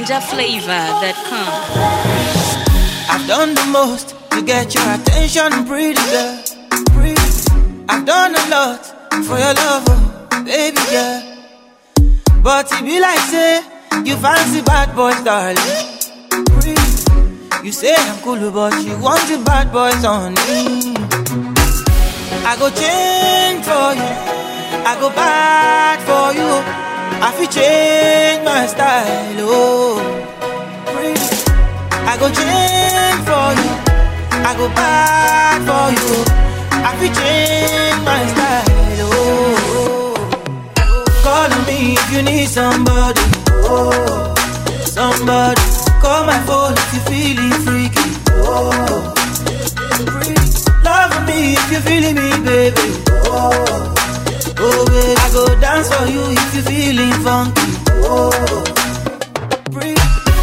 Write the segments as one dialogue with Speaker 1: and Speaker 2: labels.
Speaker 1: NinjaFlavor.com.
Speaker 2: I've done the most to get your attention, pretty girl. Pretty. I've done a lot for your love, oh, baby girl. But it be like say you fancy bad boys, darling. Pretty. You say I'm cool, but you want the bad boys on me. I go change for you, I go bad for you. I feel change my style, oh. Pretty. I go change for you, I go bad for you. I feel change my style, oh. Call on me if you need somebody, oh. Somebody, call my phone if you feeling freaky, oh. Love me if you feeling me, baby, oh. Oh baby, I go dance for you if you feeling funky, oh. Breathe.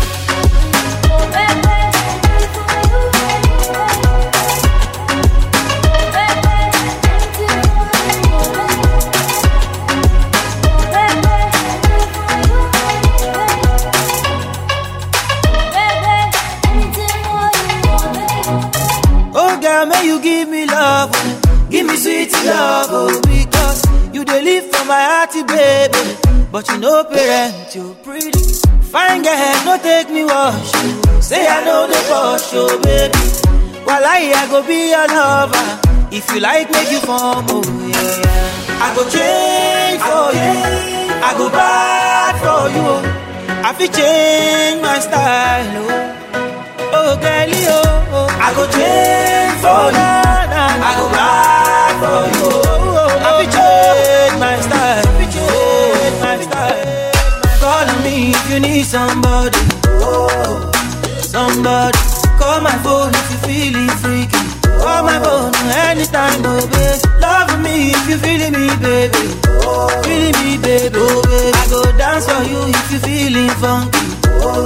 Speaker 2: May you give me love, give me sweet love, oh, because you dey live for my hearty, baby. But you know parent, you pretty. Fine girl, no take me wash. Say I know the boss, oh, baby. While I go be your lover. If you like, make you form, oh, yeah. I go change for you, I go bad for you. I feel change my style, oh. Oh, girlie, oh, I go change for you, I go ride for you. I be change my style, change my style. Call on me if you need somebody, oh, somebody. Call my phone if you feeling freaky. Call my phone anytime, oh baby. Love me if you feeling me, baby, oh, feeling me, baby, oh baby. I go dance for you if you feeling funky, oh.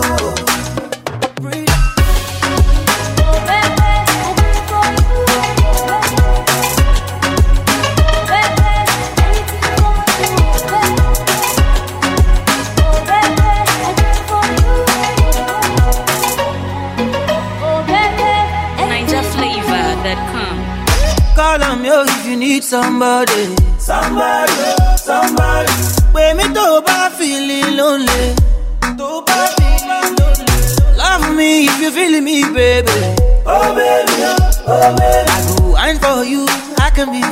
Speaker 2: Call on me if you need somebody. Somebody, somebody. When me to ba feeling lonely, to ba feeling lonely. Love me if you feeling me, baby. Oh baby, oh baby. I go wine for you, I can be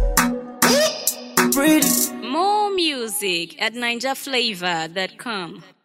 Speaker 2: funky. Pretty.
Speaker 1: More music at NinjaFlavor.com.